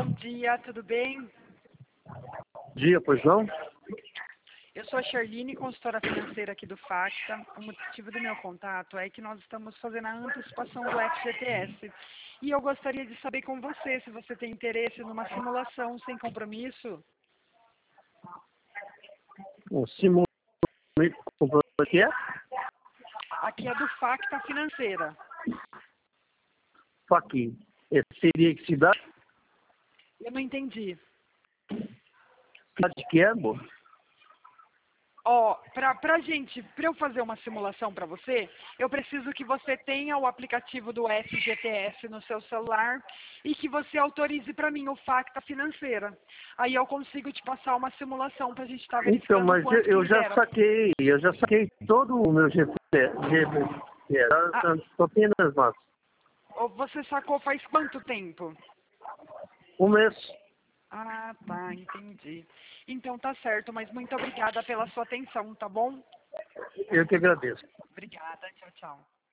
bom dia, tudo bem? Dia, pois não? Eu sou a Sherline, consultora financeira aqui do Facta. O motivo do meu contato é que nós estamos fazendo a antecipação do FGTS. E eu gostaria de saber com você se você tem interesse numa simulação sem compromisso. O Simão comprou aqui é? Aqui é do Facta Financeira. Aqui. Esse seria que cidade? Eu não entendi. Cidade que é, amor? Ó, pra eu fazer uma simulação para você, eu preciso que você tenha o aplicativo do FGTS no seu celular e que você autorize para mim o Facta Financeira. Aí eu consigo te passar uma simulação para a gente estar verificando Então, mas quanto eu que já libera. saquei todo o meu GPS. Estou apenas, mas Ou você sacou faz quanto tempo? um mês. Ah, tá, entendi. Então tá certo, mas muito obrigada pela sua atenção, tá bom? Eu que agradeço. Obrigada, tchau, tchau.